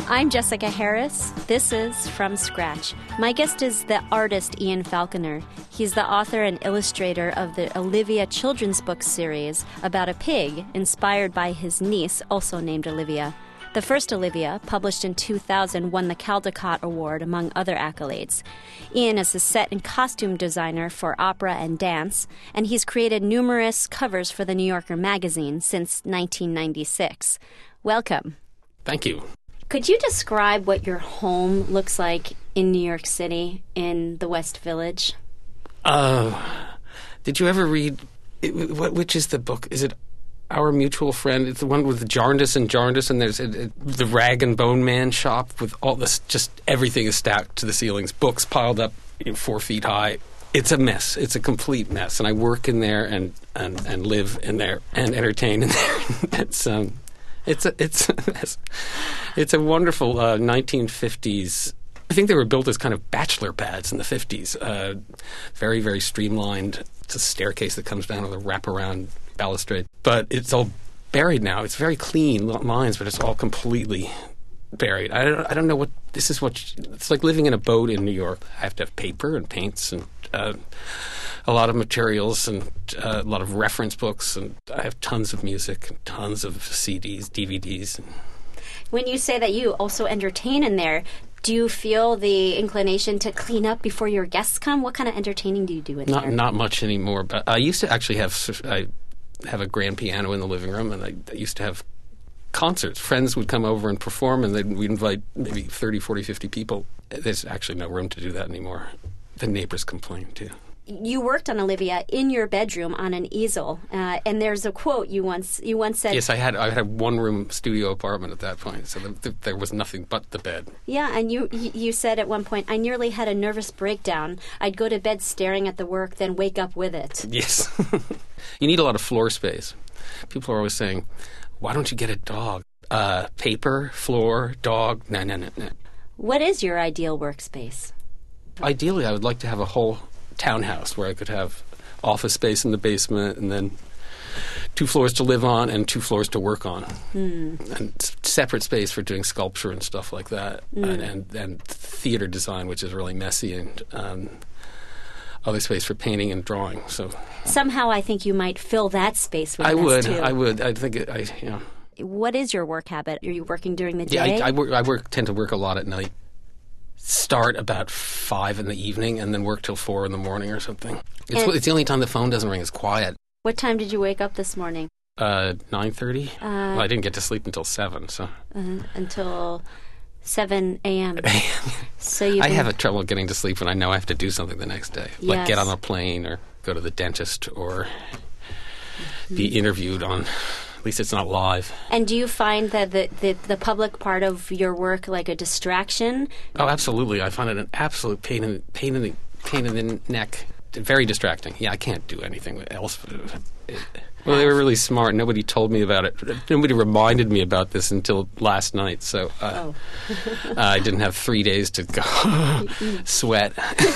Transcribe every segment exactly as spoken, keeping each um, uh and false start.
I'm Jessica Harris. This is From Scratch. My guest is the artist Ian Falconer. He's the author and illustrator of the Olivia children's book series about a pig inspired by his niece, also named Olivia. The first Olivia, published in two thousand, won the Caldecott Award, among other accolades. Ian is a set and costume designer for opera and dance, and he's created numerous covers for the New Yorker magazine since nineteen ninety-six. Welcome. Thank you. Could you describe what your home looks like in New York City, in the West Village? Uh, did you ever read, it, what, which is the book? Is it Our Mutual Friend? It's the one with Jarndyce and Jarndyce, and there's a, a, the Rag and Bone Man shop with all this, just everything is stacked to the ceilings, books piled up, you know, four feet high. It's a mess. It's a complete mess. And I work in there and, and, and live in there and entertain in there. it's um, it's a, it's a mess. It's a wonderful uh, nineteen fifties. I think they were built as kind of bachelor pads in the fifties. Uh, very, very streamlined. It's a staircase that comes down with a wraparound balustrade. But it's all buried now. It's very clean lines, but it's all completely buried. I don't, I don't know what this is. What it's like living in a boat in New York. I have to have paper and paints and uh, a lot of materials and uh, a lot of reference books, and I have tons of music and tons of C Ds, D V Ds. When you say that you also entertain in there, do you feel the inclination to clean up before your guests come? What kind of entertaining do you do in not, there? Not much anymore, but I used to actually have I have a grand piano in the living room, and I, I used to have concerts. Friends would come over and perform, and then we'd invite maybe thirty, forty, fifty people. There's actually no room to do that anymore. The neighbors complain, too. You worked on Olivia in your bedroom on an easel, uh, and there's a quote you once you once said. Yes, I had I had a one-room studio apartment at that point, so the, the, there was nothing but the bed. Yeah, and you you said at one point, I nearly had a nervous breakdown. I'd go to bed staring at the work, then wake up with it. Yes. You need a lot of floor space. People are always saying, why don't you get a dog? Uh, paper, floor, dog, no, no, no, no. What is your ideal workspace? Ideally, I would like to have a whole townhouse where I could have office space in the basement and then two floors to live on and two floors to work on. Mm. And s- separate space for doing sculpture and stuff like that. Mm. And, and, and theater design, which is really messy, and um, other space for painting and drawing. So somehow I think you might fill that space with I this would. too. I would. I think it, I, you know. What is your work habit? Are you working during the day? Yeah, I, I, work, I work, tend to work a lot at night. Start about five in the evening and then work till four in the morning or something. It's, it's the only time the phone doesn't ring. It's quiet. What time did you wake up this morning? Uh, nine thirty. Uh, well, I didn't get to sleep until seven. So uh, until seven a.m. So you. I have a trouble getting to sleep when I know I have to do something the next day, yes. like get on a plane or go to the dentist or mm-hmm. be interviewed on. At least it's not live. And do you find that the, the, the public part of your work like a distraction? Oh, absolutely. I find it an absolute pain in, pain in, the, pain in the neck. Very distracting. Yeah, I can't do anything else. Well, they were really smart. Nobody told me about it. Nobody reminded me about this until last night. So uh, oh. uh, I didn't have three days to go sweat.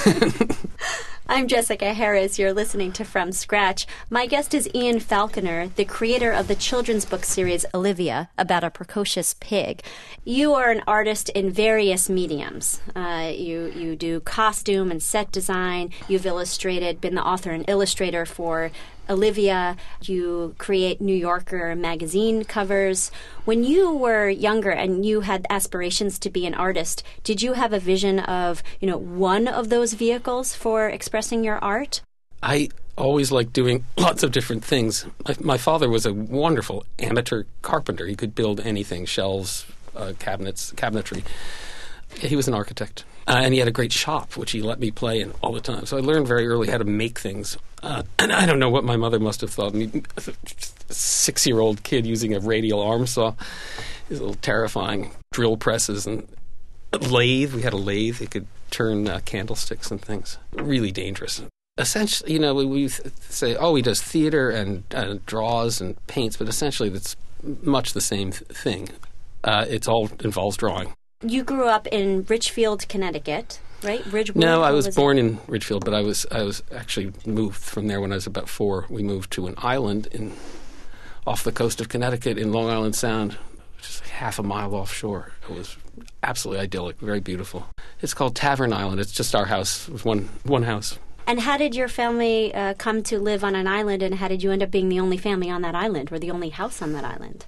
I'm Jessica Harris. You're listening to From Scratch. My guest is Ian Falconer, the creator of the children's book series Olivia, about a precocious pig. You are an artist in various mediums. Uh, you you do costume and set design. You've illustrated, been the author and illustrator for Olivia. You create New Yorker magazine covers. When you were younger and you had aspirations to be an artist, did you have a vision of, you know, one of those vehicles for expressing your art? I always liked doing lots of different things. My, my father was a wonderful amateur carpenter. He could build anything, shelves, uh, cabinets, cabinetry. He was an architect. Uh, and he had a great shop, which he let me play in all the time. So I learned very early how to make things. Uh, and I don't know what my mother must have thought of me. A six-year-old kid using a radial arm saw. These little terrifying drill presses and a lathe. We had a lathe. It could turn uh, candlesticks and things. Really dangerous. Essentially, you know, we, we say, oh, he does theater and uh, draws and paints, but essentially that's much the same th- thing. Uh, it's all involves drawing. You grew up in Richfield, Connecticut, right? Ridgewood? No, I was, was born it? in Ridgefield, but I was I was actually moved from there when I was about four. We moved to an island in off the coast of Connecticut in Long Island Sound, just half a mile offshore. It was absolutely idyllic, very beautiful. It's called Tavern Island. It's just our house. It was one one house. And how did your family uh, come to live on an island, and how did you end up being the only family on that island, or the only house on that island?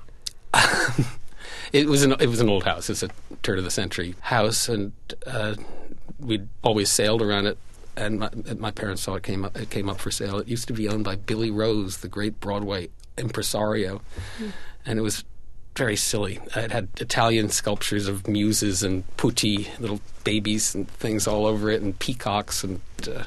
It was an it was an old house. It's a turn of the century house, and uh, we'd always sailed around it. And my, my parents saw it came up. It came up for sale. It used to be owned by Billy Rose, the great Broadway impresario, mm. and it was very silly. It had Italian sculptures of muses and putti, little babies and things all over it, and peacocks, and uh,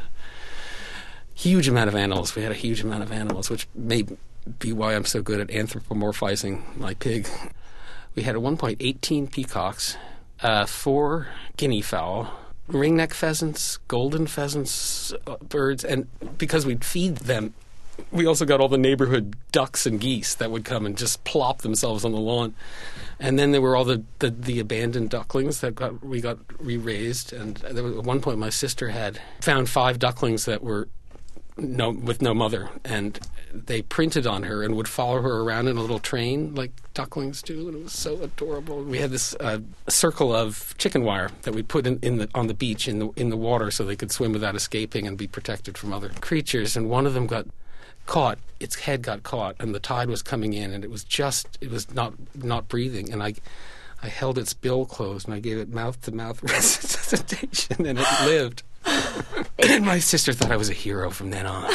huge amount of animals. We had a huge amount of animals, which may be why I'm so good at anthropomorphizing my pig. We had at one point eighteen peacocks, uh, four guinea fowl, ringneck pheasants, golden pheasants, uh, birds, and because we'd feed them, we also got all the neighborhood ducks and geese that would come and just plop themselves on the lawn. And then there were all the, the, the abandoned ducklings that got we got re-raised. And there was, at one point my sister had found five ducklings that were no with no mother, and they printed on her and would follow her around in a little train like ducklings do, and it was so adorable. We had this uh, circle of chicken wire that we put in, in the on the beach in the in the water so they could swim without escaping and be protected from other creatures. And one of them got caught; its head got caught, and the tide was coming in, and it was just it was not not breathing, and I. I held its bill closed and I gave it mouth-to-mouth resuscitation, and it lived. And my sister thought I was a hero from then on.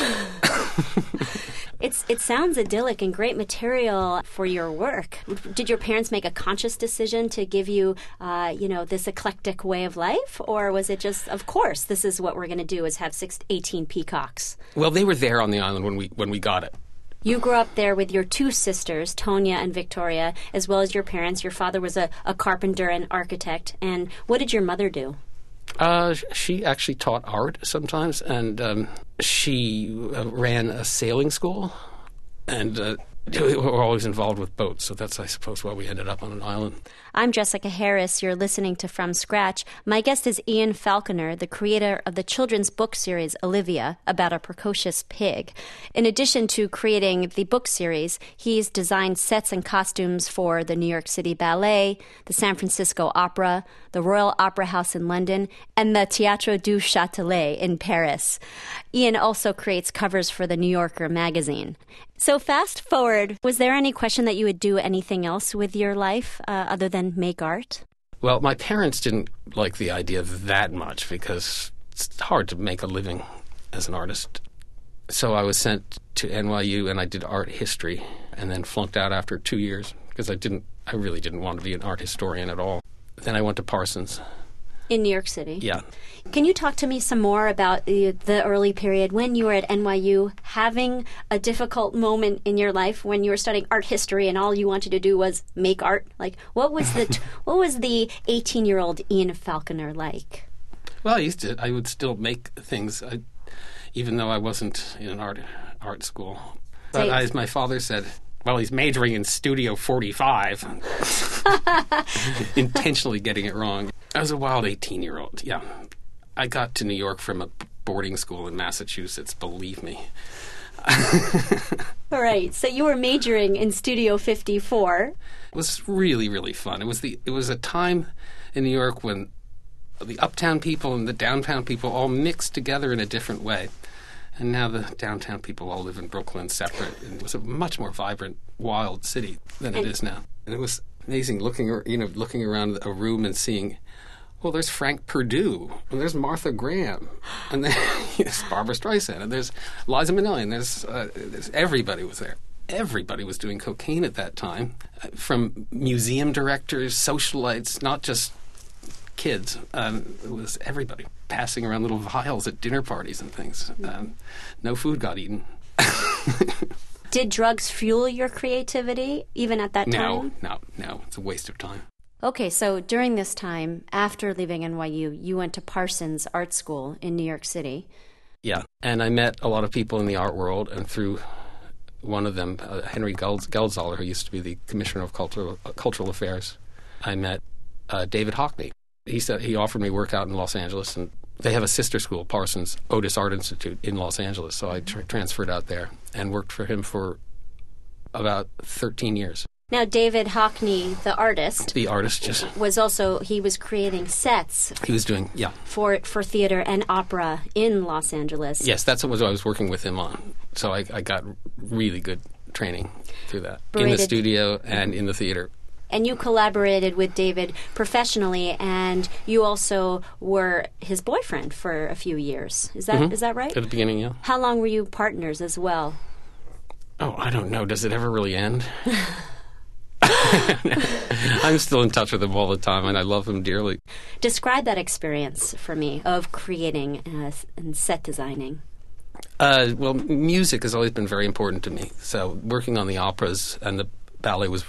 It's it sounds idyllic and great material for your work. Did your parents make a conscious decision to give you, uh, you know, this eclectic way of life, or was it just, of course, this is what we're going to do, is have six, eighteen peacocks? Well, they were there on the island when we when we got it. You grew up there with your two sisters, Tonya and Victoria, as well as your parents. Your father was a, a carpenter and architect. And what did your mother do? Uh, she actually taught art sometimes, and um, she uh, ran a sailing school, and uh, we were always involved with boats, so that's, I suppose, why we ended up on an island. I'm Jessica Harris. You're listening to From Scratch. My guest is Ian Falconer, the creator of the children's book series Olivia, about a precocious pig. In addition to creating the book series, he's designed sets and costumes for the New York City Ballet, the San Francisco Opera, the Royal Opera House in London, and the Théâtre du Châtelet in Paris. Ian also creates covers for the New Yorker magazine. So fast forward, was there any question that you would do anything else with your life uh, other than make art? Well, my parents didn't like the idea that much because it's hard to make a living as an artist. So I was sent to N Y U and I did art history and then flunked out after two years because I didn't, I really didn't want to be an art historian at all. Then I went to Parsons. In New York City? Yeah. Can you talk to me some more about the, the early period when you were at N Y U, having a difficult moment in your life when you were studying art history and all you wanted to do was make art? Like, what was the what was the eighteen-year-old Ian Falconer like? Well, I used to. I would still make things, I, even though I wasn't in an art art school. But as my father said, well, he's majoring in Studio forty-five. Intentionally getting it wrong. I was a wild eighteen-year-old, yeah. I got to New York from a boarding school in Massachusetts, believe me. All right, so you were majoring in Studio fifty-four. It was really, really fun. It was the it was a time in New York when the uptown people and the downtown people all mixed together in a different way. And now the downtown people all live in Brooklyn separate. And it was a much more vibrant, wild city than it is now. And it was amazing looking, you know, looking around a room and seeing, well, there's Frank Perdue, and there's Martha Graham, and then there's Barbra Streisand, and there's Liza Minnelli, and there's, uh, there's everybody was there. Everybody was doing cocaine at that time, uh, from museum directors, socialites, not just kids. Um, it was everybody passing around little vials at dinner parties and things. Um, no food got eaten. Did drugs fuel your creativity even at that time? No, no, no. It's a waste of time. Okay, so during this time, after leaving N Y U, you went to Parsons Art School in New York City. Yeah, and I met a lot of people in the art world, and through one of them, uh, Henry Gelds- Geldzaler, who used to be the Commissioner of Cultural, uh, Cultural Affairs, I met uh, David Hockney. He said he offered me work out in Los Angeles, and they have a sister school, Parsons Otis Art Institute in Los Angeles. So I tra- transferred out there and worked for him for about thirteen years. Now, David Hockney, the artist, The artist just... was also, he was creating sets He was doing, yeah. for for theater and opera in Los Angeles. Yes, that's what I was working with him on. So I, I got really good training through that. In the Berated. studio and in the theater. And you collaborated with David professionally, and you also were his boyfriend for a few years. Is that is that right? At the beginning, yeah. How long were you partners as well? Oh, I don't know. Does it ever really end? I'm still in touch with him all the time, and I love him dearly. Describe that experience for me of creating uh, and set designing. Uh, well, music has always been very important to me. So working on the operas and the ballet was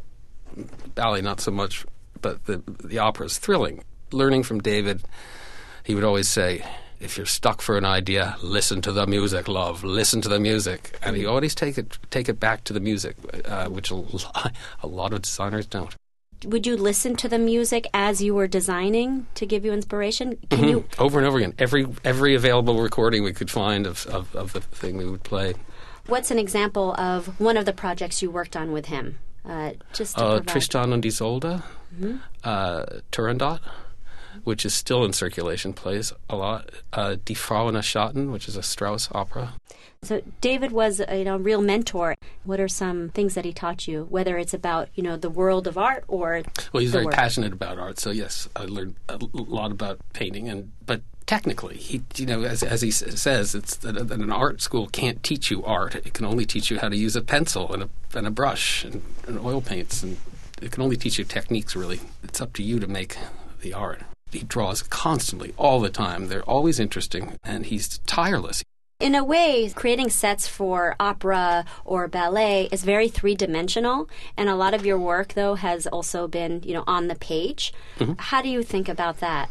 ballet not so much, but the the opera is thrilling. Learning from David, he would always say, "If you're stuck for an idea, listen to the music, love. Listen to the music." And he always take it take it back to the music, uh, which a lot, a lot of designers don't. Would you listen to the music as you were designing to give you inspiration? Can Mm-hmm. you Over and over again, every every available recording we could find of, of, of the thing we would play. What's an example of one of the projects you worked on with him? Uh, just to Uh, provide. Tristan und Isolde, Mhm. uh, Turandot, which is still in circulation, plays a lot. Uh, Die Frauen Schatten, which is a Strauss opera. So David was a you know, real mentor. What are some things that he taught you, whether it's about you know the world of art or Well, he's the very work? passionate about art, so yes, I learned a l- lot about painting. And but technically, he, you know, as as he s- says, it's that, that an art school can't teach you art. It can only teach you how to use a pencil and a and a brush and, and oil paints, and it can only teach you techniques. Really, it's up to you to make the art. He draws constantly, all the time. They're always interesting, and he's tireless. In a way, creating sets for opera or ballet is very three-dimensional, and a lot of your work, though, has also been, you know, on the page. Mm-hmm. How do you think about that?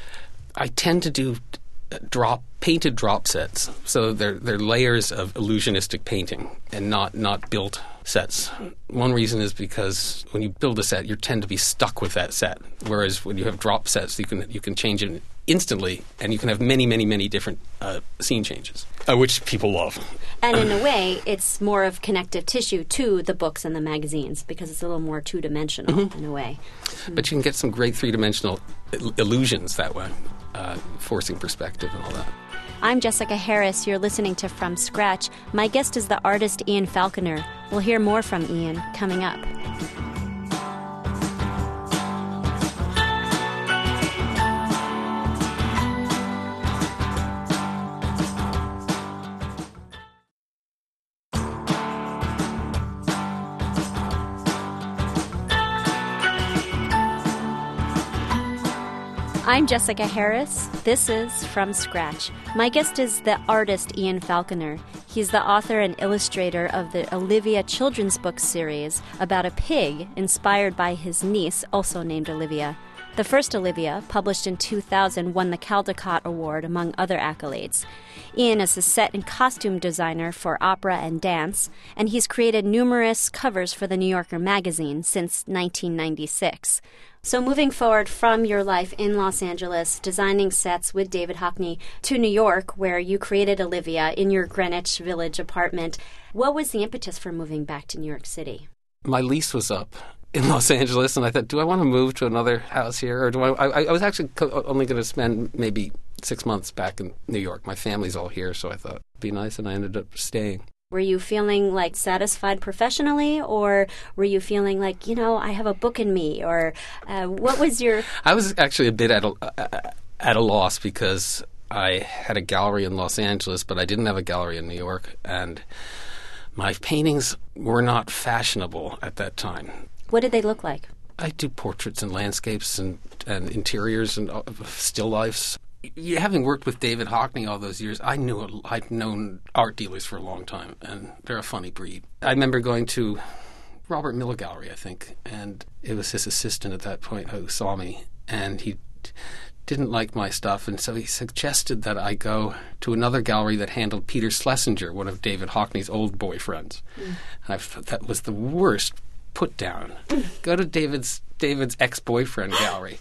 I tend to do uh, drop painted drop sets, so they're they're layers of illusionistic painting and not not built sets. One reason is because when you build a set, you tend to be stuck with that set, whereas when you have drop sets, you can you can change it instantly, and you can have many many many different uh, scene changes, uh, which people love. And in a way, it's more of connective tissue to the books and the magazines because it's a little more two-dimensional Mm-hmm. in a way. But you can get some great three-dimensional il- illusions that way, uh, forcing perspective and all that. I'm Jessica Harris. You're listening to From Scratch. My guest is the artist Ian Falconer. We'll hear more from Ian coming up. I'm Jessica Harris. This is From Scratch. My guest is the artist Ian Falconer. He's the author and illustrator of the Olivia children's book series about a pig inspired by his niece, also named Olivia. The first Olivia, published in two thousand, won the Caldecott Award, among other accolades. Ian is a set and costume designer for opera and dance, and he's created numerous covers for the New Yorker magazine since nineteen ninety-six. So moving forward from your life in Los Angeles, designing sets with David Hockney, to New York, where you created Olivia in your Greenwich Village apartment, what was the impetus for moving back to New York City? My lease was up in Los Angeles, and I thought, do I want to move to another house here, or do I? I, I was actually co- only going to spend maybe six months back in New York. My family's all here, so I thought it'd be nice, and I ended up staying. Were you feeling like satisfied professionally, or were you feeling like, you know, I have a book in me, or uh, what was your... I was actually a bit at a, uh, at a loss because I had a gallery in Los Angeles, but I didn't have a gallery in New York, and my paintings were not fashionable at that time. What did they look like? I do portraits and landscapes and, and interiors and uh, still lifes. You, having worked with David Hockney all those years, I knew a, I'd known art dealers for a long time, and they're a funny breed. I remember going to Robert Miller Gallery, I think, and it was his assistant at that point who saw me, and he didn't like my stuff, and so he suggested that I go to another gallery that handled Peter Schlesinger, one of David Hockney's old boyfriends. Mm. And I thought that was the worst put down. Go to David's David's ex-boyfriend gallery.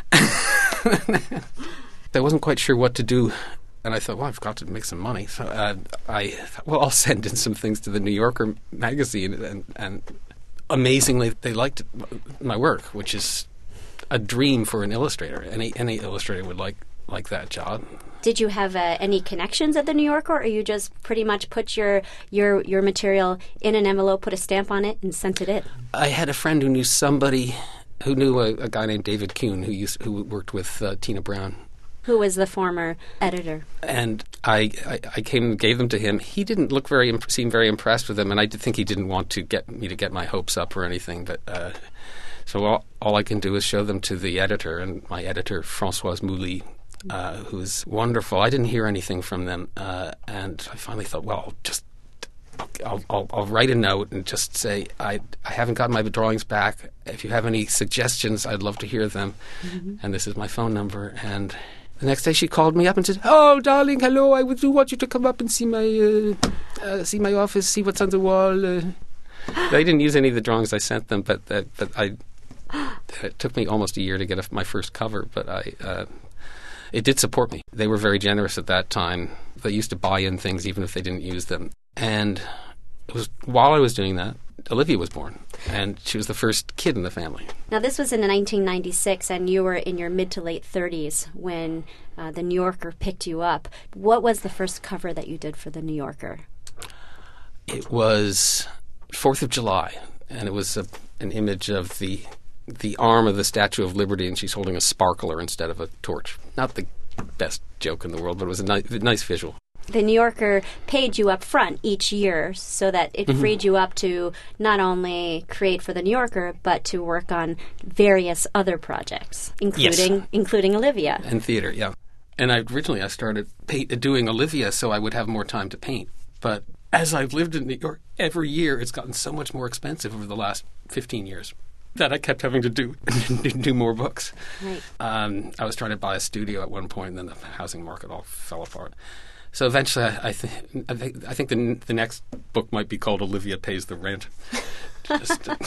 I wasn't quite sure what to do, and I thought, well, I've got to make some money. So uh, I thought, well, I'll send in some things to the New Yorker magazine, and, and amazingly, they liked my work, which is a dream for an illustrator. Any any illustrator would like like that job. Did you have uh, any connections at the New Yorker, or you just pretty much put your, your your material in an envelope, put a stamp on it, and sent it in? I had a friend who knew somebody who knew a, a guy named David Kuhn who used who worked with uh, Tina Brown, who was the former editor. And I, I, I came and gave them to him. He didn't look very imp- seem very impressed with them, and I did think he didn't want to get me to get my hopes up or anything. But uh, so all, all I can do is show them to the editor, and my editor, Françoise Mouly, uh, who is wonderful. I didn't hear anything from them, uh, and I finally thought, well, I'll just I'll, I'll, I'll write a note and just say, I, I haven't gotten my drawings back. If you have any suggestions, I'd love to hear them. Mm-hmm. And this is my phone number. And the next day she called me up and said, oh, darling, hello, I do want you to come up and see my uh, uh, see my office, see what's on the wall. Uh, they didn't use any of the drawings I sent them, but uh, but I it took me almost a year to get a, my first cover, but I uh, it did support me. They were very generous at that time. They used to buy in things even if they didn't use them. And it was while I was doing that, Olivia was born, and she was the first kid in the family. Now, this was in nineteen ninety-six, and you were in your mid to late thirties when uh, the New Yorker picked you up. What was the first cover that you did for the New Yorker? It was fourth of July, and it was a, an image of the the arm of the Statue of Liberty, and she's holding a sparkler instead of a torch. Not the best joke in the world, but it was a ni- nice visual. The New Yorker paid you up front each year so that it mm-hmm. freed you up to not only create for the New Yorker, but to work on various other projects, including yes. including Olivia. And theater, yeah. And I originally I started paint, doing Olivia so I would have more time to paint. But as I've lived in New York, every year it's gotten so much more expensive over the last fifteen years that I kept having to do do more books. Right. Um, I was trying to buy a studio at one point, and then the housing market all fell apart. So eventually, I, I, th- I, th- I think the, the next book might be called Olivia Pays the Rent. Just, uh,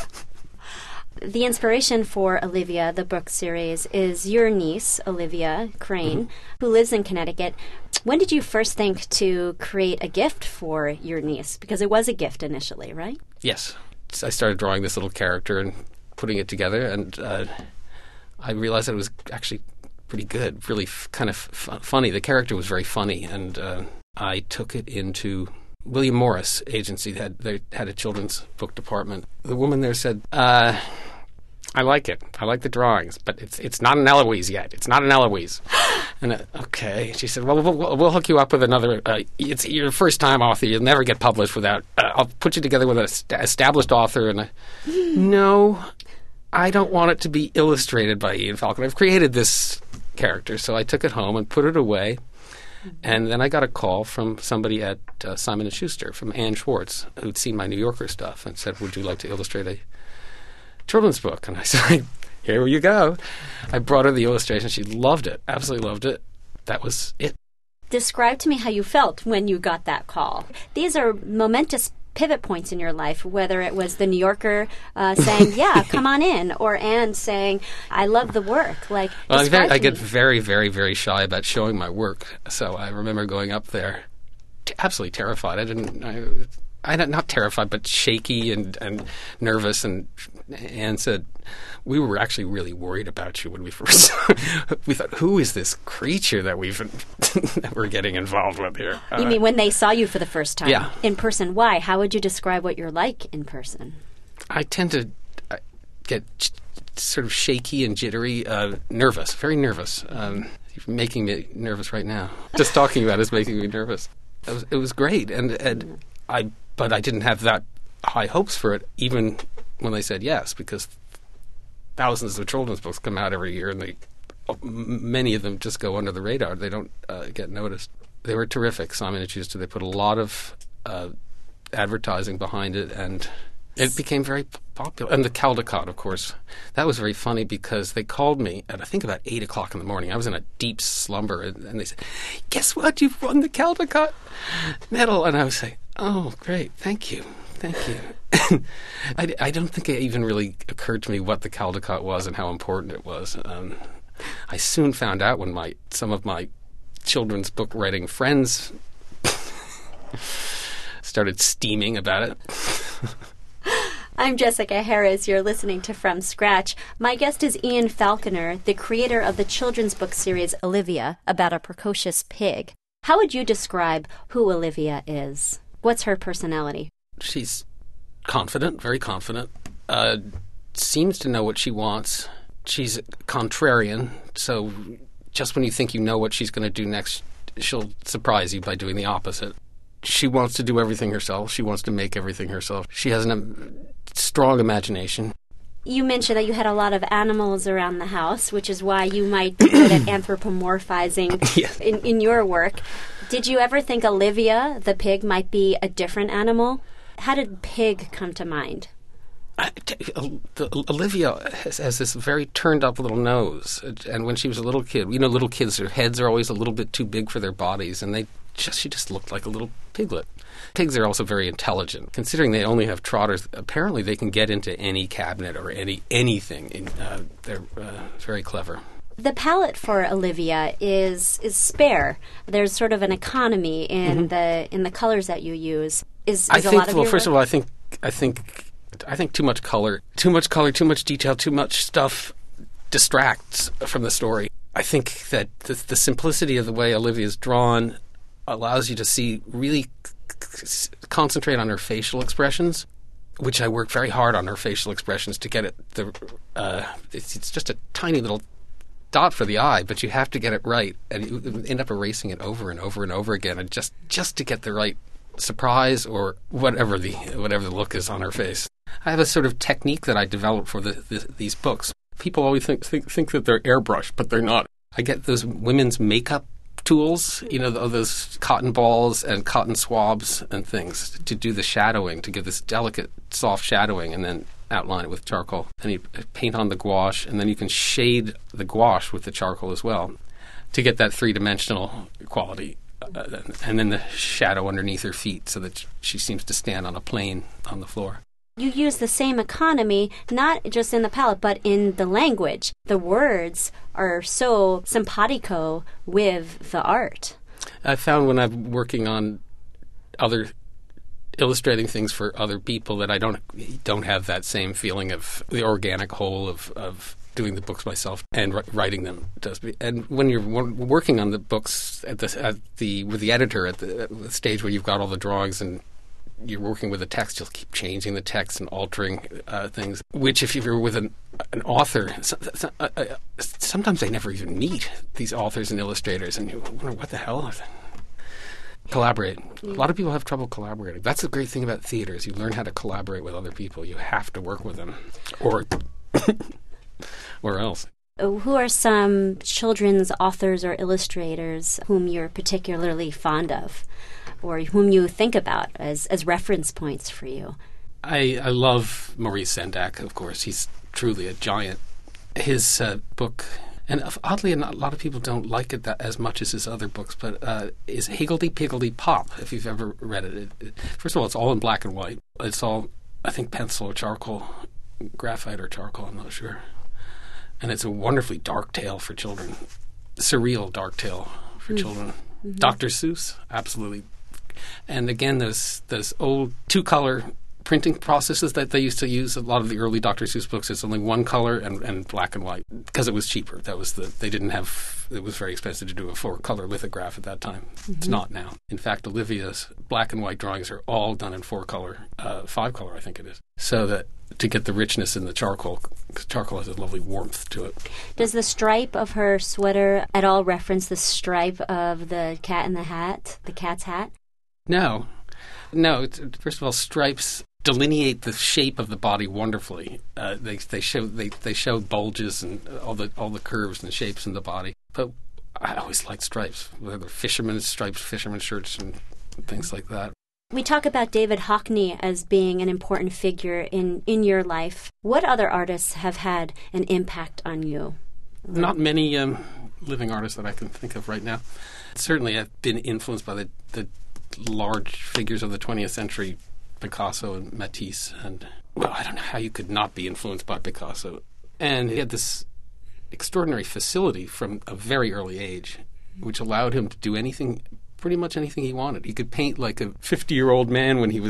the inspiration for Olivia, the book series, is your niece, Olivia Crane, mm-hmm. who lives in Connecticut. When did you first think to create a gift for your niece? Because it was a gift initially, right? Yes. I started drawing this little character and putting it together, and uh, I realized that it was actually pretty good, really f- kind of f- funny. The character was very funny, and uh, I took it into William Morris Agency. They had, they had a children's book department. The woman there said, uh, I like it. I like the drawings, but it's it's not an Eloise yet. It's not an Eloise. And uh, okay. She said, well, well, we'll hook you up with another. Uh, it's your first time author. You'll never get published without. Uh, I'll put you together with an st- established author. And I, no, I don't want it to be illustrated by Ian Falconer. I've created this character, so I took it home and put it away. And then I got a call from somebody at uh, Simon and Schuster, from Ann Schwartz, who'd seen my New Yorker stuff and said, would you like to illustrate a children's book? And I said, here you go. I brought her the illustration. She loved it, absolutely loved it. That was it. Describe to me how you felt when you got that call. These are momentous pivot points in your life, whether it was the New Yorker uh, saying, yeah, come on in, or Anne saying, I love the work. Like, well, I, very, I get me. very, very, very shy about showing my work. So I remember going up there t- absolutely terrified. I didn't... I, I not terrified, but shaky and, and nervous. And Anne said, we were actually really worried about you when we first we thought, who is this creature that we've that we're getting involved with here? You uh, mean when they saw you for the first time? Yeah. In person. Why? How would you describe what you're like in person? I tend to uh, get ch- sort of shaky and jittery, uh, nervous, very nervous. Um, you're making me nervous right now. Just talking about it is making me nervous. It was, it was great. And, and I... But I didn't have that high hopes for it, even when they said yes, because thousands of children's books come out every year, and they, many of them just go under the radar. They don't uh, get noticed. They were terrific, Simon and Schuster. They put a lot of uh, advertising behind it, and it became very popular. And the Caldecott, of course, that was very funny because they called me at, I think, about eight o'clock in the morning. I was in a deep slumber, and, and they said, guess what? You've won the Caldecott medal. And I was saying, oh, great. Thank you. Thank you. I, I don't think it even really occurred to me what the Caldecott was and how important it was. Um, I soon found out when my some of my children's book writing friends started steaming about it. I'm Jessica Harris. You're listening to From Scratch. My guest is Ian Falconer, the creator of the children's book series Olivia, about a precocious pig. How would you describe who Olivia is? What's her personality? She's confident, very confident, uh, seems to know what she wants. She's contrarian, so just when you think you know what she's going to do next, she'll surprise you by doing the opposite. She wants to do everything herself. She wants to make everything herself. She has a um, strong imagination. You mentioned that you had a lot of animals around the house, which is why you might be good at anthropomorphizing yeah. in, in your work. Did you ever think Olivia, the pig, might be a different animal? How did pig come to mind? I, the, Olivia has, has this very turned-up little nose, and when she was a little kid, you know, little kids, their heads are always a little bit too big for their bodies, and they just she just looked like a little piglet. Pigs are also very intelligent. Considering they only have trotters, apparently they can get into any cabinet or any anything. In, uh, they're uh, very clever. The palette for Olivia is is spare. There's sort of an economy in mm-hmm. the in the colors that you use. Is, is I a think, lot of well, your first work? of all, I think I think I think too much color, too much color, too much detail, too much stuff distracts from the story. I think that the, the simplicity of the way Olivia is drawn allows you to see really c- concentrate on her facial expressions, which I worked very hard on her facial expressions to get it. The uh, it's, it's just a tiny little dot for the eye, but you have to get it right, and you end up erasing it over and over and over again, and just just to get the right surprise or whatever the whatever the look is on her face. I have a sort of technique that I developed for the, the, these books. People always think, think think that they're airbrushed, but they're not. I get those women's makeup tools, you know, those cotton balls and cotton swabs and things to do the shadowing, to give this delicate, soft shadowing, and then outline it with charcoal. And you paint on the gouache, and then you can shade the gouache with the charcoal as well to get that three-dimensional quality. Uh, and then the shadow underneath her feet so that she seems to stand on a plane on the floor. You use the same economy, not just in the palette, but in the language. The words are so simpatico with the art. I found when I'm working on other illustrating things for other people that I don't don't have that same feeling of the organic whole of, of doing the books myself and writing them. And when you're working on the books at the, at the with the editor at the, at the stage where you've got all the drawings and you're working with the text, you'll keep changing the text and altering uh, things, which if you're with an, an author, so, so, uh, uh, sometimes they never even meet these authors and illustrators, and you wonder, what the hell? Collaborate. A lot of people have trouble collaborating. That's the great thing about theater is you learn how to collaborate with other people. You have to work with them, or or else. Who are some children's authors or illustrators whom you're particularly fond of, or whom you think about as, as reference points for you? I, I love Maurice Sendak, of course. He's truly a giant. His uh, book, and oddly enough, a lot of people don't like it that, as much as his other books, but uh, is Higgledy Piggledy Pop, if you've ever read it. It, it. First of all, it's all in black and white. It's all, I think, pencil or charcoal, graphite or charcoal, I'm not sure. And it's a wonderfully dark tale for children, surreal dark tale for mm. children. Mm-hmm. Doctor Seuss, absolutely. And again, those those old two-color printing processes that they used to use, a lot of the early Doctor Seuss books, it's only one color and, and black and white because it was cheaper. That was the they didn't have it was very expensive to do a four-color lithograph at that time. Mm-hmm. It's not now. In fact, Olivia's black and white drawings are all done in four-color, uh, five-color, I think it is, so that to get the richness in the charcoal, because charcoal has a lovely warmth to it. Does the stripe of her sweater at all reference the stripe of the Cat in the Hat, the cat's hat? No. No. It's, first of all, stripes delineate the shape of the body wonderfully. Uh, they they show they, they show bulges and all the all the curves and shapes in the body. But I always liked stripes, whether fishermen's stripes, fisherman's shirts, and things like that. We talk about David Hockney as being an important figure in, in your life. What other artists have had an impact on you? Not many um, living artists that I can think of right now. Certainly I've been influenced by the, the large figures of the twentieth century, Picasso and Matisse. And, well, I don't know how you could not be influenced by Picasso. And he had this extraordinary facility from a very early age, which allowed him to do anything pretty much anything he wanted. He could paint like a fifty-year-old man when he was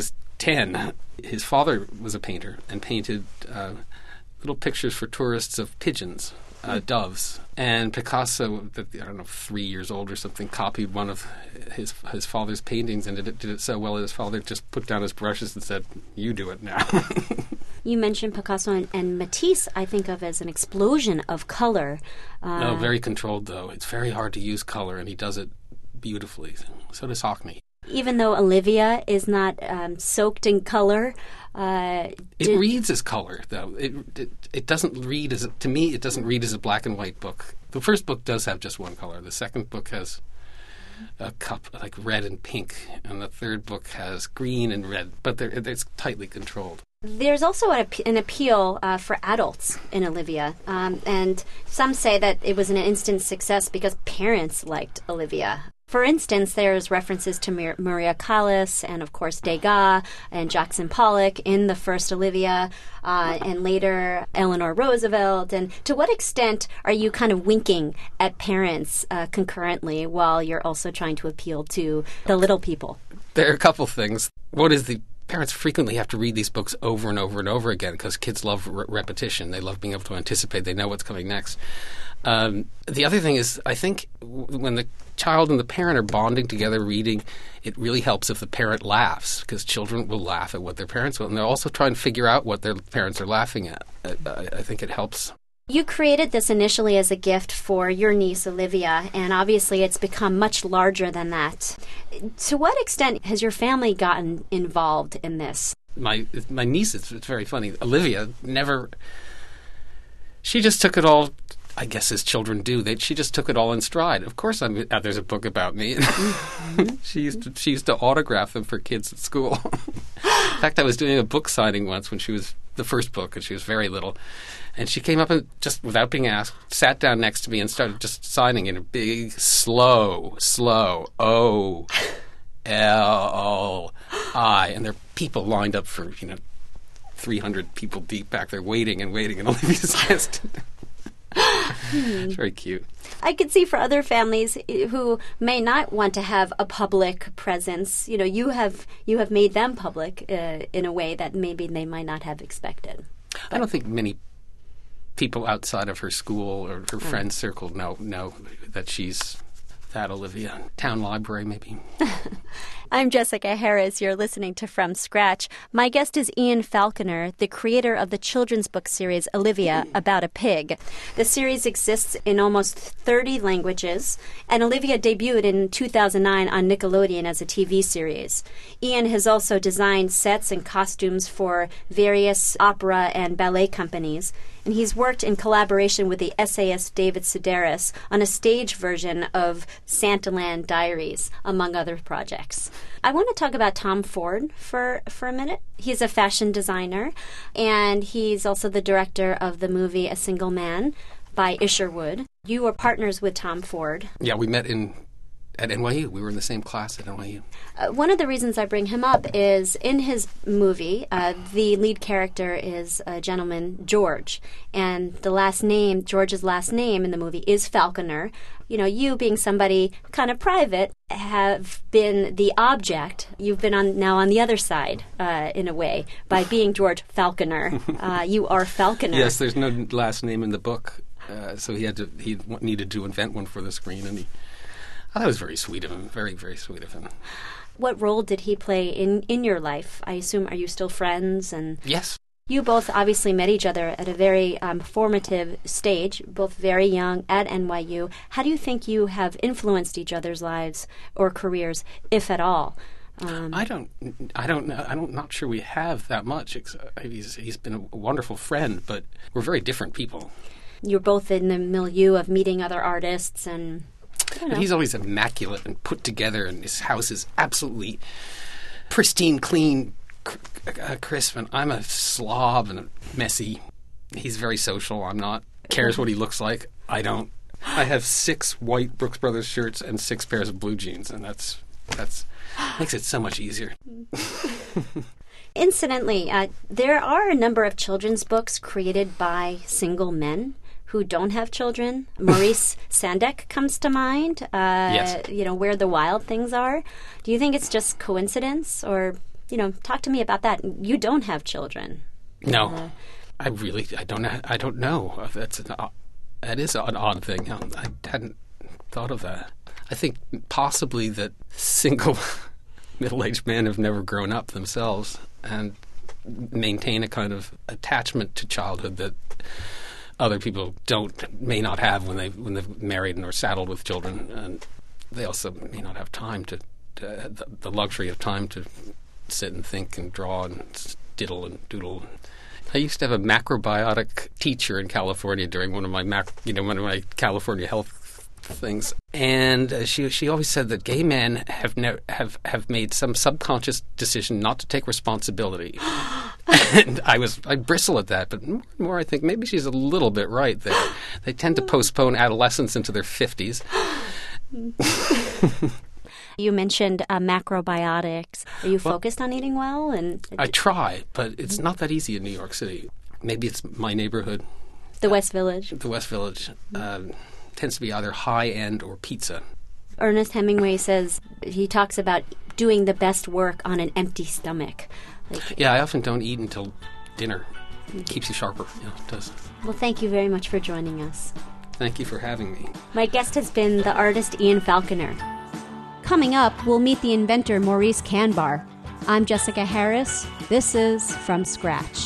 ten, his father was a painter and painted uh, little pictures for tourists of pigeons, uh, doves. And Picasso, I don't know, three years old or something, copied one of his his father's paintings and did it, did it so well that his father just put down his brushes and said, "You do it now." You mentioned Picasso and, and Matisse, I think of as an explosion of color. Uh, no, very controlled, though. It's very hard to use color, and he does it beautifully. So does Hockney. Even though Olivia is not um, soaked in color, uh, it did... reads as color, though. It, it it doesn't read as a, to me. It doesn't read as a black and white book. The first book does have just one color. The second book has a cup like red and pink, and the third book has green and red. But they're, it's tightly controlled. There's also an, an appeal uh, for adults in Olivia, um, and some say that it was an instant success because parents liked Olivia. For instance, there's references to Mar- Maria Callas and, of course, Degas and Jackson Pollock in the first Olivia, uh, and later Eleanor Roosevelt. And to what extent are you kind of winking at parents uh, concurrently while you're also trying to appeal to the little people? There are a couple things. One is the parents frequently have to read these books over and over and over again because kids love re- repetition. They love being able to anticipate. They know what's coming next. Um, the other thing is, I think w- when the child and the parent are bonding together reading, it really helps if the parent laughs because children will laugh at what their parents will. And they'll also try and figure out what their parents are laughing at. I, I, I think it helps. You created this initially as a gift for your niece, Olivia, and obviously it's become much larger than that. To what extent has your family gotten involved in this? My my niece, it's, it's very funny. Olivia never... She just took it all... I guess as children do, they, she just took it all in stride. Of course, I'm, uh, there's a book about me. Mm-hmm. she used to she used to autograph them for kids at school. In fact, I was doing a book signing once when she was the first book, and she was very little. And she came up and just without being asked, sat down next to me and started just signing in a big, slow, slow O L I, and there are people lined up for you know three hundred people deep back there waiting and waiting, and Olivia's just. It's very cute. I could see for other families who may not want to have a public presence, you know, you have you have made them public uh, in a way that maybe they might not have expected. But I don't think many people outside of her school or her friend oh. circle know know that she's that Olivia. Town library, maybe. I'm Jessica Harris. You're listening to From Scratch. My guest is Ian Falconer, the creator of the children's book series Olivia, about a pig. The series exists in almost thirty languages, and Olivia debuted in two thousand nine on Nickelodeon as a T V series. Ian has also designed sets and costumes for various opera and ballet companies, and he's worked in collaboration with the essayist David Sedaris on a stage version of Santaland Diaries, among other projects. I want to talk about Tom Ford for, for a minute. He's a fashion designer, and he's also the director of the movie A Single Man by Isherwood. You were partners with Tom Ford. Yeah, we met in at N Y U. We were in the same class at N Y U. Uh, one of the reasons I bring him up is in his movie, uh, the lead character is a gentleman, George, and the last name, George's last name in the movie is Falconer. You know, you being somebody kind of private have been the object. You've been on now on the other side, uh, in a way, by being George Falconer. Uh, you are Falconer. Yes, there's no last name in the book, uh, so he had to. He needed to invent one for the screen, and he. Oh, that was very sweet of him. Very, very sweet of him. What role did he play in, in your life? I assume, are you still friends? And yes. You both obviously met each other at a very um, formative stage, both very young at N Y U. How do you think you have influenced each other's lives or careers, if at all? Um, I don't. I don't know. I'm not sure we have that much. He's he's been a wonderful friend, but we're very different people. You're both in the milieu of meeting other artists and. But he's always immaculate and put together, and his house is absolutely pristine, clean, cr- uh, crisp. And I'm a slob and a messy. He's very social. I'm not. Cares what he looks like. I don't. I have six white Brooks Brothers shirts and six pairs of blue jeans, and that's that's makes it so much easier. Incidentally, uh, there are a number of children's books created by single men who don't have children. Maurice Sendak comes to mind. Uh, yes. You know, Where the Wild Things Are. Do you think it's just coincidence, or you know, talk to me about that. You don't have children. No, uh, I really, I don't, I don't know. That's an, that is an odd thing. I hadn't thought of that. I think possibly that single middle-aged men have never grown up themselves and maintain a kind of attachment to childhood that other people don't, may not have when they when they've married and are saddled with children, and they also may not have time to, to the, the luxury of time to sit and think and draw and diddle and doodle. I used to have a macrobiotic teacher in California during one of my mac, you know, one of my California health things, and uh, she she always said that gay men have ne- have have made some subconscious decision not to take responsibility. And I was I bristle at that, but more and more I think maybe she's a little bit right there. They tend to postpone adolescence into their fifties. You mentioned uh, macrobiotics. Are you well, focused on eating well? And I try, but it's not that easy in New York City. Maybe it's my neighborhood. The West Village. The West Village. Um, tends to be either high-end or pizza. Ernest Hemingway says he talks about doing the best work on an empty stomach. Like, yeah, I often don't eat until dinner. It keeps you sharper. Yeah, it does. Well, thank you very much for joining us. Thank you for having me. My guest has been the artist Ian Falconer. Coming up, we'll meet the inventor Maurice Kanbar. I'm Jessica Harris. This is From Scratch.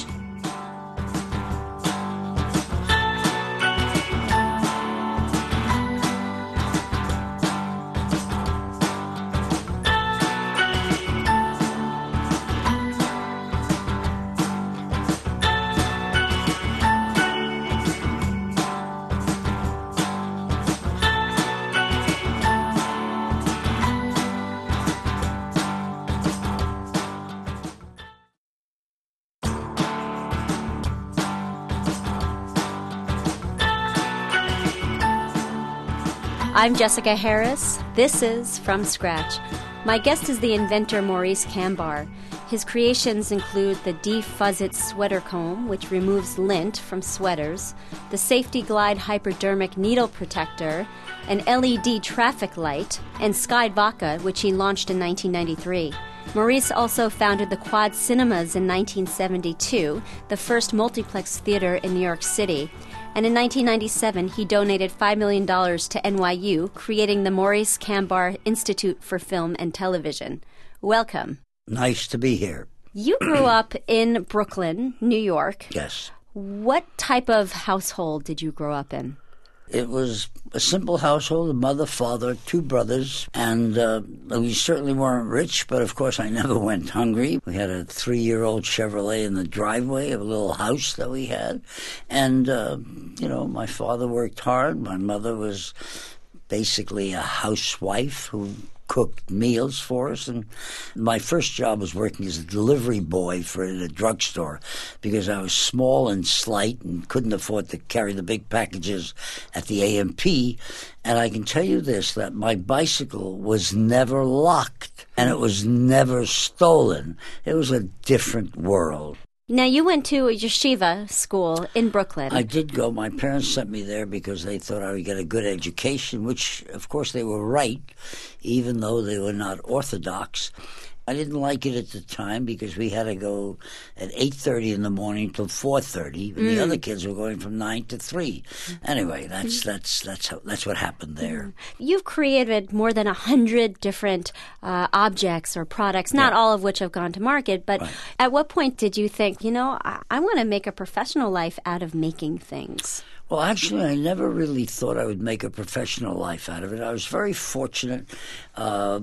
I'm Jessica Harris. This is From Scratch. My guest is the inventor Maurice Kanbar. His creations include the D-Fuzzit sweater comb, which removes lint from sweaters, the Safety Glide hypodermic needle protector, an L E D traffic light, and Sky Vodka, which he launched in nineteen ninety-three. Maurice also founded the Quad Cinemas in nineteen seventy-two, the first multiplex theater in New York City. And in nineteen ninety-seven, he donated five million dollars to N Y U, creating the Maurice Kanbar Institute for Film and Television. Welcome. Nice to be here. You grew up in Brooklyn, New York. Yes. What type of household did you grow up in? It was a simple household, a mother, father, two brothers, and uh, we certainly weren't rich, but of course I never went hungry. We had a three-year-old Chevrolet in the driveway of a little house that we had, and, uh, you know, my father worked hard. My mother was basically a housewife who cooked meals for us, and my first job was working as a delivery boy for a drugstore because I was small and slight and couldn't afford to carry the big packages at the A M P. And I can tell you this, that my bicycle was never locked and it was never stolen. It was a different world. Now, you went to a yeshiva school in Brooklyn. I did go. My parents sent me there because they thought I would get a good education, which, of course, they were right, even though they were not Orthodox. I didn't like it at the time because we had to go at eight thirty in the morning till four thirty, and mm. the other kids were going from nine to three. Anyway, that's that's that's how, that's what happened there. You've created more than a hundred different uh, objects or products, not yeah. all of which have gone to market. But right. At what point did you think, you know, I, I want to make a professional life out of making things? Well, actually, I never really thought I would make a professional life out of it. I was very fortunate. Uh,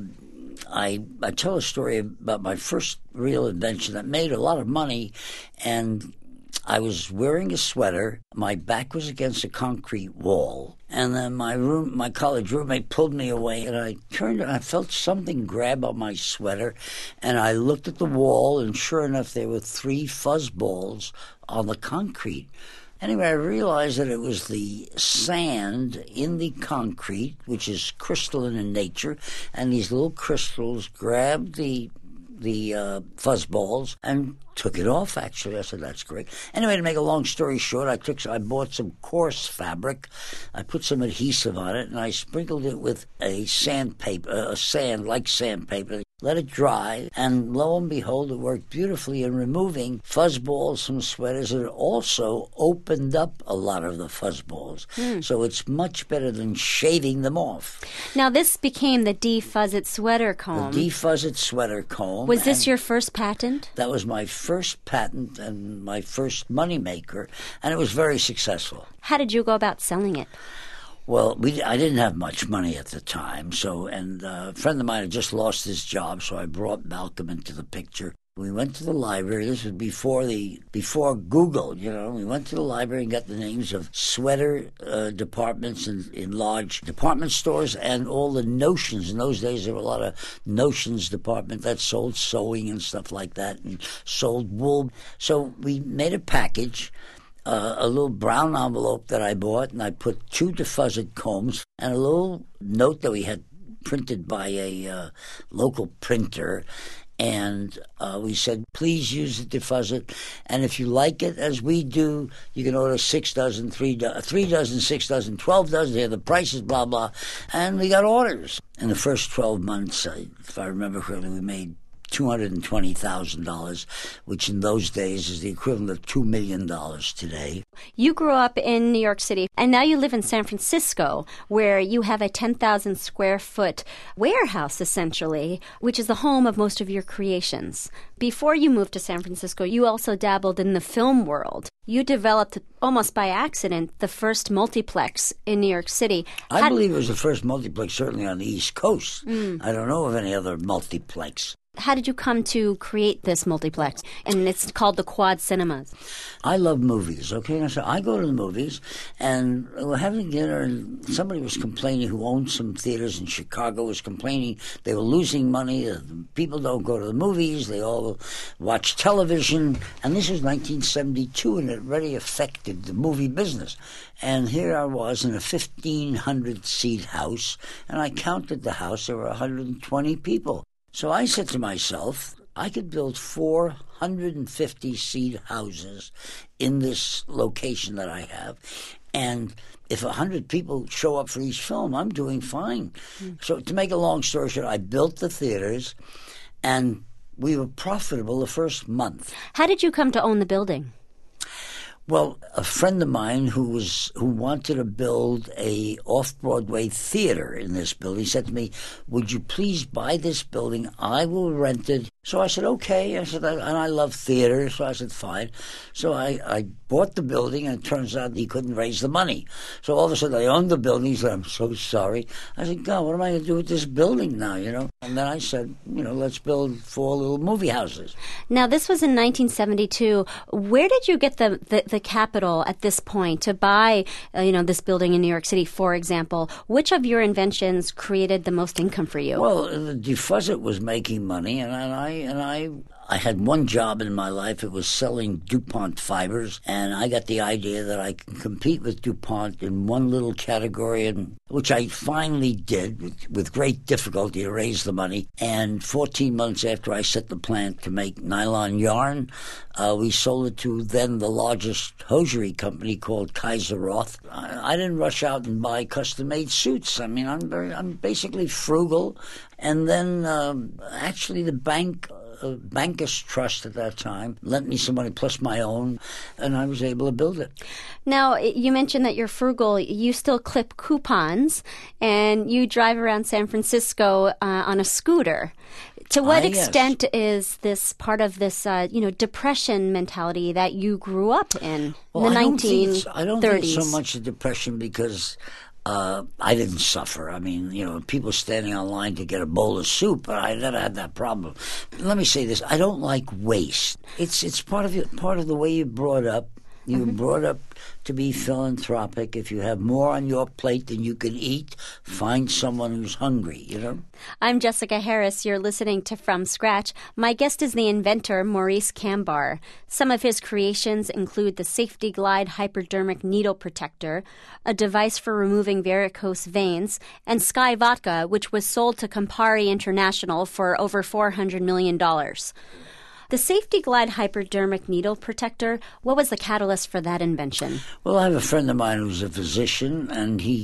I, I tell a story about my first real invention that made a lot of money, and I was wearing a sweater. My back was against a concrete wall, and then my room, my college roommate pulled me away, and I turned and I felt something grab on my sweater, and I looked at the wall, and sure enough, there were three fuzz balls on the concrete. Anyway, I realized that it was the sand in the concrete, which is crystalline in nature, and these little crystals grabbed the the uh, fuzz balls and took it off, actually. I said, that's great. Anyway, to make a long story short, I took, I bought some coarse fabric. I put some adhesive on it, and I sprinkled it with a sandpaper, uh, a sand, like sandpaper. let it dry, and lo and behold, it worked beautifully in removing fuzzballs from sweaters. And it also opened up a lot of the fuzzballs. Mm. So it's much better than shaving them off. Now, this became the Defuzz It sweater comb. The Defuzz It sweater comb. Was this your first patent? That was my first patent and my first moneymaker, and it was very successful. How did you go about selling it? Well, we, I didn't have much money at the time, so and uh, a friend of mine had just lost his job, so I brought Malcolm into the picture. We went to the library. This was before the before Google, you know. We went to the library and got the names of sweater uh, departments in, in large department stores and all the notions. In those days, there were a lot of notions department that sold sewing and stuff like that and sold wool. So we made a package. Uh, a little brown envelope that I bought, and I put two Defuzz It combs and a little note that we had printed by a uh, local printer. And uh, we said, please use the Defuzz It. And if you like it, as we do, you can order six dozen, three, do- three dozen, six dozen, twelve dozen. Here, the prices, blah, blah. And we got orders. In the first twelve months, uh, if I remember correctly, we made two hundred twenty thousand dollars, which in those days is the equivalent of two million dollars today. You grew up in New York City, and now you live in San Francisco, where you have a ten thousand square foot warehouse, essentially, which is the home of most of your creations. Before you moved to San Francisco, you also dabbled in the film world. You developed, almost by accident, the first multiplex in New York City. I How- believe it was the first multiplex, certainly on the East Coast. Mm. I don't know of any other multiplex. How did you come to create this multiplex? And it's called the Quad Cinemas. I love movies, okay? So I go to the movies, and we're having dinner, and somebody was complaining who owned some theaters in Chicago was complaining they were losing money. Uh, People don't go to the movies. They all watch television. And this was nineteen seventy-two, and it really affected the movie business. And here I was in a fifteen hundred seat house, and I counted the house. There were one hundred twenty people. So I said to myself, I could build four hundred fifty seat houses in this location that I have. And if one hundred people show up for each film, I'm doing fine. Mm. So to make a long story short, I built the theaters, and we were profitable the first month. How did you come to own the building? Well, a friend of mine who was who wanted to build a off-Broadway theater in this building, he said to me, would you please buy this building? I will rent it. So I said, okay. I said, and I love theater, so I said, fine. So I, I bought the building, and it turns out he couldn't raise the money. So all of a sudden, I owned the building. He said, I'm so sorry. I said, God, what am I going to do with this building now, you know? And then I said, you know, let's build four little movie houses. Now, this was in nineteen seventy-two. Where did you get the, the, the capital at this point to buy, uh, you know, this building in New York City, for example? Which of your inventions created the most income for you? Well, the Defuzz It was making money, and I and I I had one job in my life. It was selling DuPont fibers, and I got the idea that I could compete with DuPont in one little category, and which I finally did with, with great difficulty to raise the money. And fourteen months after I set the plant to make nylon yarn, uh, we sold it to then the largest hosiery company called Kaiser Roth. I, I didn't rush out and buy custom-made suits. I mean, I'm very, I'm basically frugal. And then um, actually the bank... Uh, Bankers Trust at that time lent me some money plus my own, and I was able to build it. Now, you mentioned that you're frugal. You still clip coupons, and you drive around San Francisco uh, on a scooter. To what ah, extent yes. is this part of this, uh, you know, depression mentality that you grew up in well, in the I nineteen thirties? Don't think it's, I don't think it's so much a depression because... Uh, I didn't suffer. I mean, you know, people standing on line to get a bowl of soup, but I never had that problem. Let me say this: I don't like waste. It's it's part of it, part of the way you're brought up. You were mm-hmm. brought up to be philanthropic. If you have more on your plate than you can eat, find someone who's hungry, you know? I'm Jessica Harris. You're listening to From Scratch. My guest is the inventor, Maurice Kambar. Some of his creations include the Safety Glide Hypodermic Needle Protector, a device for removing varicose veins, and Sky Vodka, which was sold to Campari International for over four hundred million dollars. The Safety Glide Hypodermic Needle Protector, what was the catalyst for that invention? Well, I have a friend of mine who's a physician, and he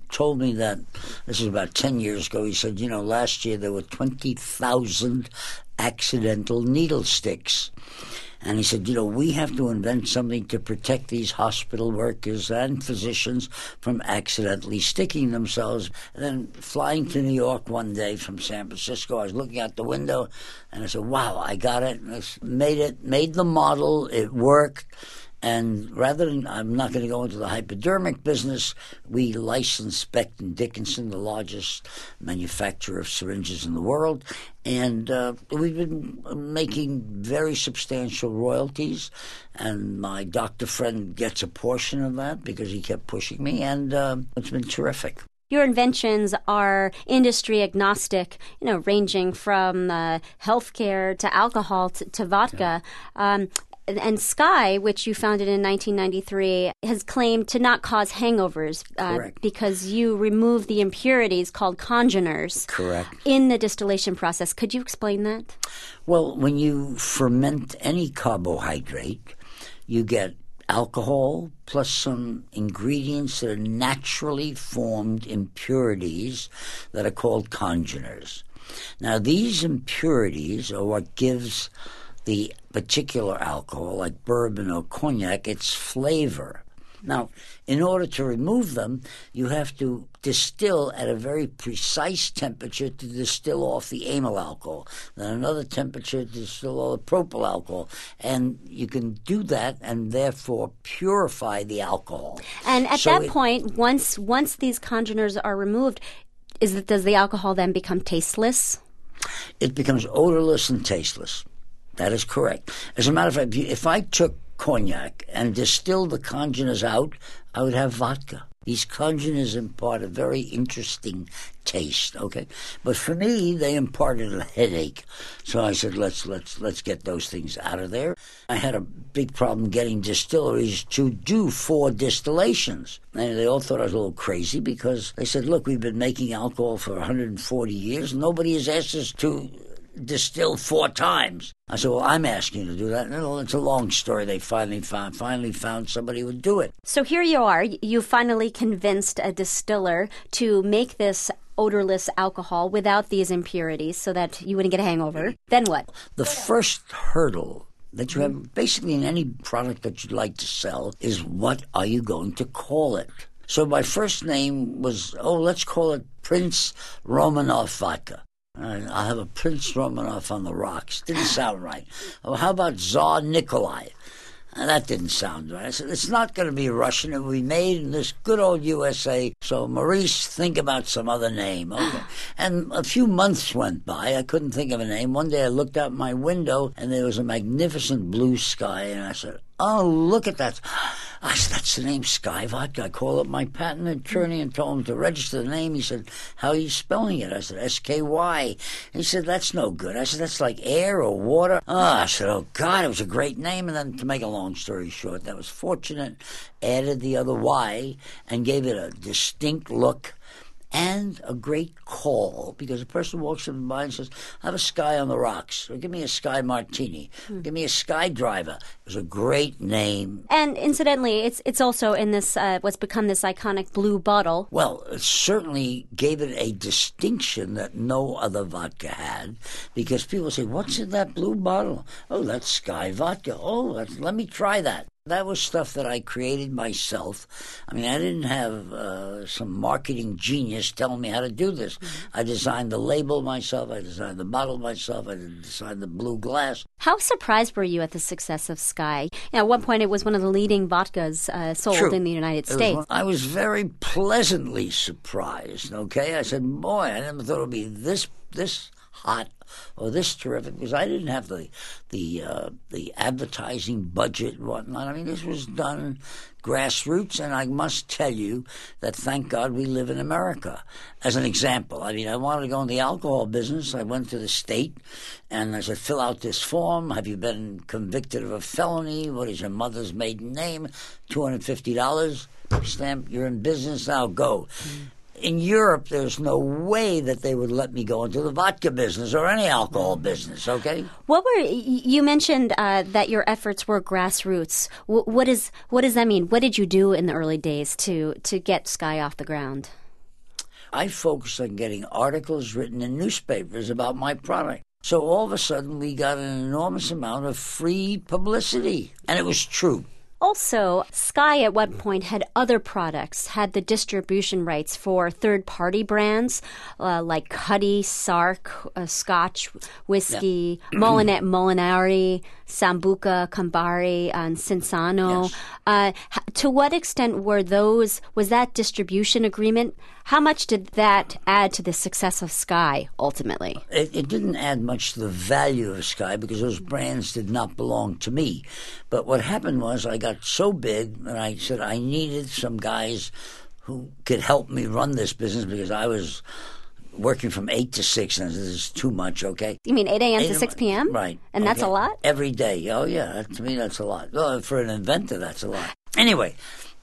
told me that, this was about ten years ago, he said, you know, last year there were twenty thousand accidental needle sticks. And he said, you know, we have to invent something to protect these hospital workers and physicians from accidentally sticking themselves. And then flying to New York one day from San Francisco, I was looking out the window, and I said, wow, I got it. And I made it, made the model, it worked. And rather than, I'm not going to go into the hypodermic business, we licensed Becton Dickinson, the largest manufacturer of syringes in the world. And uh, we've been making very substantial royalties. And my doctor friend gets a portion of that because he kept pushing me. And uh, it's been terrific. Your inventions are industry agnostic, you know, ranging from uh, healthcare to alcohol to, to vodka. Yeah. Um, And Sky, which you founded in nineteen ninety-three, has claimed to not cause hangovers uh, because you remove the impurities called congeners Correct. in the distillation process. Could you explain that? Well, when you ferment any carbohydrate, you get alcohol plus some ingredients that are naturally formed impurities that are called congeners. Now, these impurities are what gives the particular alcohol, like bourbon or cognac, its flavor. Now, in order to remove them, you have to distill at a very precise temperature to distill off the amyl alcohol, then another temperature to distill all the propyl alcohol. And you can do that and therefore purify the alcohol. And at so that it, point, once once these congeners are removed, is it, does the alcohol then become tasteless? It becomes odorless and tasteless. That is correct. As a matter of fact, if I took cognac and distilled the congeners out, I would have vodka. These congeners impart a very interesting taste, okay? But for me, they imparted a headache. So I said, let's let's let's get those things out of there. I had a big problem getting distilleries to do four distillations. And they all thought I was a little crazy because they said, look, we've been making alcohol for one hundred forty years. Nobody has asked us to distill four times. I said, well, I'm asking you to do that. No, it's a long story. They finally found finally found somebody who would do it. So here you are. You finally convinced a distiller to make this odorless alcohol without these impurities so that you wouldn't get a hangover. Then what? The first hurdle that you have basically in any product that you'd like to sell is, what are you going to call it? So my first name was, oh, let's call it Prince Romanov Vodka. I'll have a Prince Romanov on the rocks. Didn't sound right. Oh, how about Tsar Nikolai? Uh, that didn't sound right. I said, it's not going to be Russian. It will be made in this good old U S A. So, Maurice, think about some other name. Okay. And a few months went by. I couldn't think of a name. One day I looked out my window, and there was a magnificent blue sky. And I said, oh, look at that. I said, that's the name, Sky Vodka. I called up my patent attorney and told him to register the name. He said, how are you spelling it? I said, S K Y. He said, that's no good. I said, that's like air or water. Oh, I said, oh, God, it was a great name. And then, to make a long story short, that was fortunate, added the other Y and gave it a distinct look and a great call, because a person walks up by and says, I have a Sky on the rocks, or give me a Sky Martini, hmm. give me a Sky Driver. It was a great name. And incidentally, it's it's also in this, uh, what's become this iconic blue bottle. Well, it certainly gave it a distinction that no other vodka had, because people say, what's in that blue bottle? Oh, that's Sky Vodka. Oh, that's, let me try that. That was stuff that I created myself. I mean, I didn't have uh, some marketing genius telling me how to do this. Mm-hmm. I designed the label myself. I designed the bottle myself. I designed the blue glass. How surprised were you at the success of Sky? You know, at one point, it was one of the leading vodkas uh, sold True. in the United States. Was, I was very pleasantly surprised, okay? I said, boy, I never thought it would be this this hot or this terrific, because I didn't have the the uh, the advertising budget and whatnot. I mean, this was done grassroots, and I must tell you that, thank God, we live in America. As an example, I mean, I wanted to go in the alcohol business. I went to the state, and I said, fill out this form. Have you been convicted of a felony? What is your mother's maiden name? two hundred fifty dollars. Stamp, you're in business now, go. Mm. In Europe, there's no way that they would let me go into the vodka business or any alcohol business, okay? What were, you mentioned uh, that your efforts were grassroots. W- what is what does that mean? What did you do in the early days to, to get Sky off the ground? I focused on getting articles written in newspapers about my product. So all of a sudden, we got an enormous amount of free publicity. And it was true. Also, Sky at one point had other products, had the distribution rights for third-party brands uh, like Cuddy, Sark, uh, Scotch, whiskey, yeah. Molinet, Molinari, Sambuca, Campari, and Cinzano. Yes. Uh, to what extent were those, was that distribution agreement, how much did that add to the success of Sky ultimately? It, it didn't add much to the value of Sky because those brands did not belong to me. But what happened was I got so big and I said I needed some guys who could help me run this business because I was working from eight to six, and this is too much, okay? You mean eight a.m. to six p.m.? Right. And okay. that's a lot? Every day. Oh, yeah. To me, that's a lot. Well, for an inventor, that's a lot. Anyway,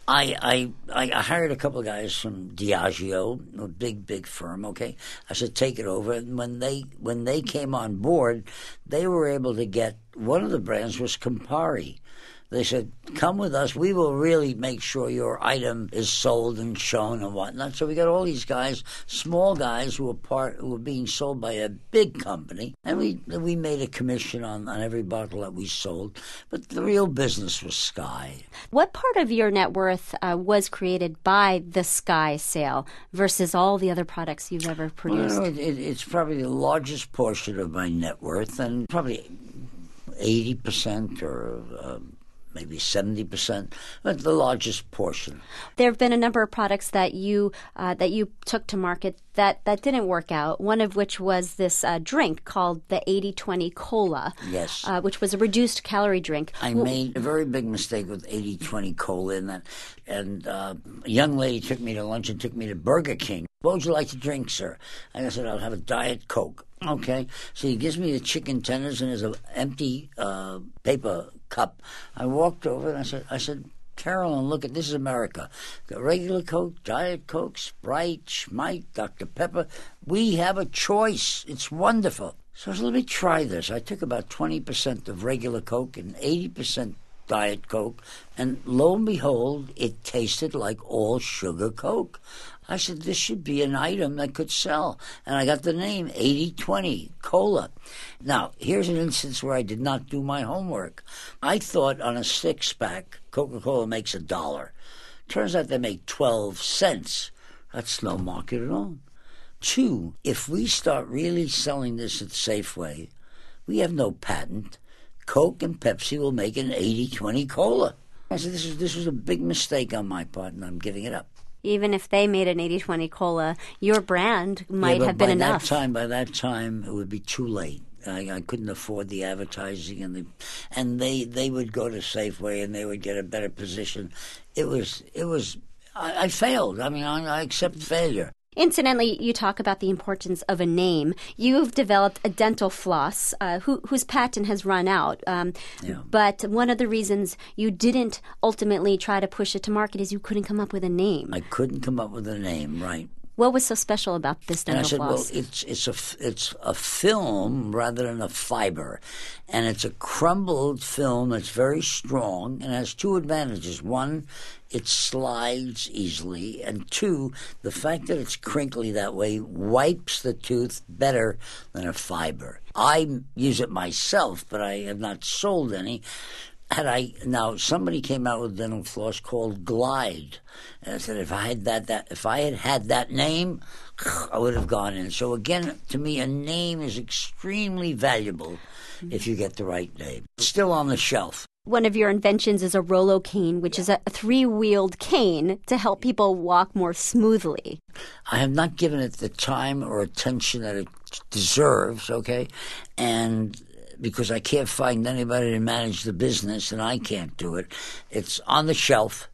I I I hired a couple of guys from Diageo, a big, big firm, okay? I said, take it over. And when they, when they came on board, they were able to get, one of the brands was Campari. They said, come with us. We will really make sure your item is sold and shown and whatnot. So we got all these guys, small guys who were part, who were being sold by a big company. And we we made a commission on, on every bottle that we sold. But the real business was Sky. What part of your net worth uh, was created by the Sky sale versus all the other products you've ever produced? Well, it, it's probably the largest portion of my net worth, and probably eighty percent or Uh, maybe seventy percent, but the largest portion. There have been a number of products that you uh, that you took to market that, that didn't work out, one of which was this uh, drink called the eighty twenty Cola, yes, uh, which was a reduced calorie drink. I well, made a very big mistake with eighty twenty Cola in that. And uh, a young lady took me to lunch and took me to Burger King. What would you like to drink, sir? And I said, I'll have a Diet Coke. Okay. So he gives me the chicken tenders and there's an empty uh, paper cup. I walked over and I said, I said, Carolyn, look at this is America. Got regular Coke, Diet Coke, Sprite, Schmite, Doctor Pepper. We have a choice. It's wonderful. So I said, let me try this. I took about twenty percent of regular Coke and eighty percent Diet Coke, and lo and behold, it tasted like all sugar Coke. I said, this should be an item that could sell. And I got the name, eighty twenty Cola. Now, here's an instance where I did not do my homework. I thought on a six-pack, Coca-Cola makes a dollar. Turns out they make twelve cents. That's no market at all. Two, if we start really selling this at Safeway, we have no patent. Coke and Pepsi will make an eighty twenty Cola. I said, this was, this was a big mistake on my part, and I'm giving it up. Even if they made an eighty twenty Cola, your brand might yeah, have been by enough. That time, by that time, it would be too late. I, I couldn't afford the advertising, and the, and they, they would go to Safeway, and they would get a better position. It was, it was. I, I failed. I mean, I, I accept failure. Incidentally, you talk about the importance of a name. You've developed a dental floss uh, who, whose patent has run out. Um, yeah. But one of the reasons you didn't ultimately try to push it to market is you couldn't come up with a name. I couldn't come up with a name, right. What was so special about this dental and I said, floss? well, it's it's a it's a film rather than a fiber, and it's a crumbled film that's very strong and has two advantages. One, it slides easily, and two, the fact that it's crinkly that way wipes the tooth better than a fiber. I use it myself, but I have not sold any. Had I now somebody came out with dental floss called Glide, and I said if I had that that if I had had that name, I would have gone in. So again, to me, a name is extremely valuable if you get the right name. It's still on the shelf. One of your inventions is a Rolo cane, which is a three-wheeled cane to help people walk more smoothly. I have not given it the time or attention that it deserves. Okay, and. Because I can't find anybody to manage the business, and I can't do it. It's on the shelf,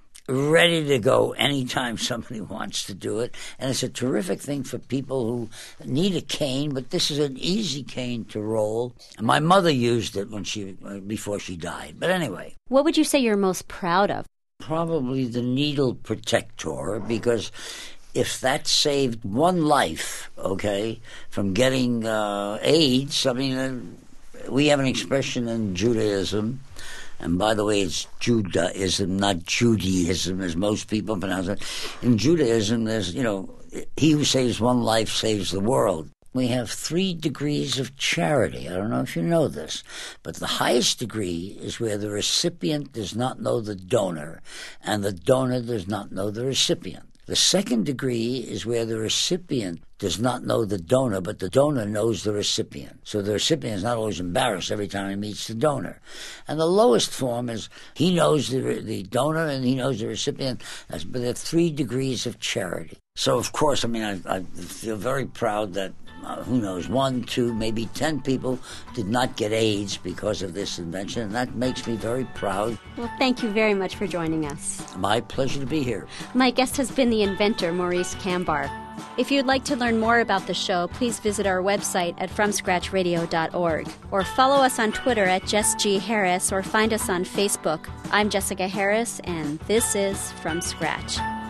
ready to go anytime somebody wants to do it. And it's a terrific thing for people who need a cane, but this is an easy cane to roll. And my mother used it when she before she died. But anyway. What would you say you're most proud of? Probably the needle protector, because if that saved one life, okay, from getting uh, AIDS, I mean... Uh, we have an expression in Judaism, and by the way, it's Judaism, not Judaism, as most people pronounce it. In Judaism, there's, you know, he who saves one life saves the world. We have three degrees of charity. I don't know if you know this, but the highest degree is where the recipient does not know the donor, and the donor does not know the recipient. The second degree is where the recipient does not know the donor, but the donor knows the recipient. So the recipient is not always embarrassed every time he meets the donor. And the lowest form is he knows the, the donor and he knows the recipient. That's, but there are three degrees of charity. So, of course, I mean, I, I feel very proud that Uh, who knows, one, two, maybe ten people did not get AIDS because of this invention, and that makes me very proud. Well, thank you very much for joining us. My pleasure to be here. My guest has been the inventor, Maurice Kambar. If you'd like to learn more about the show, please visit our website at from scratch radio dot org, or follow us on Twitter at Jess G. Harris, or find us on Facebook. I'm Jessica Harris, and this is From Scratch.